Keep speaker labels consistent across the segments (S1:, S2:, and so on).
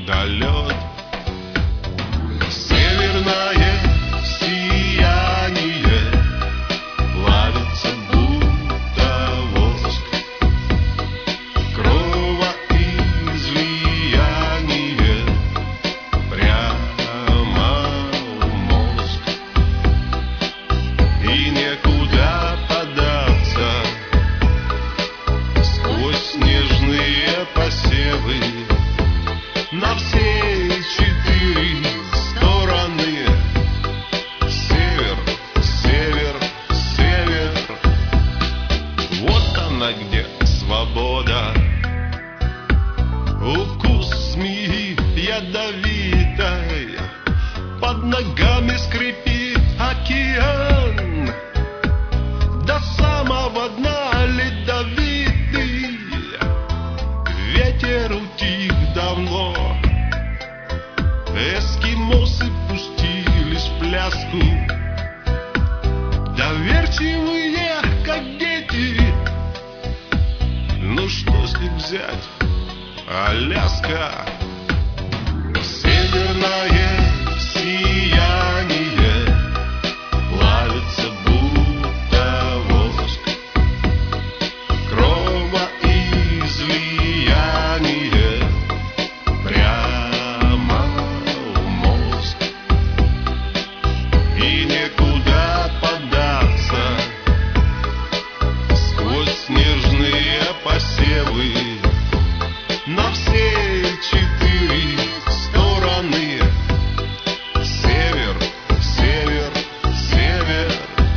S1: да лед. Северное сияние плавится, будто воск. Кровоизлияние прямо в мозг. И некуда податься сквозь снежные посевы на все четыре стороны. Север, север, север. Вот она где свобода. Укус змеи ядовитой, под ногами скрипит океан. До самого дна ледовитый, ветер утих давно. Эскимосы пустились в пляску, доверчивые, как дети. Ну что с них взять, Аляска? Северное сияние плавится, будто воск. Кровоизлияние прямо в мозг. И некуда податься сквозь снежные посевы на все четыре стороны. Север, север, север.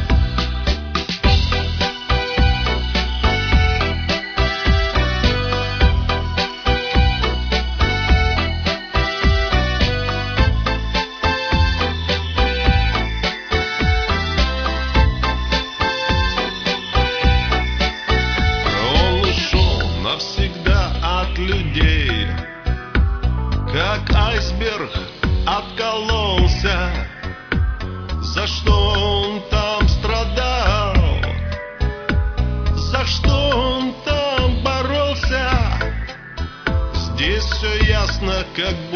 S1: Он ушел навсегда от людей, как айсберг откололся. За что он там страдал, за что он там боролся? Здесь все ясно, как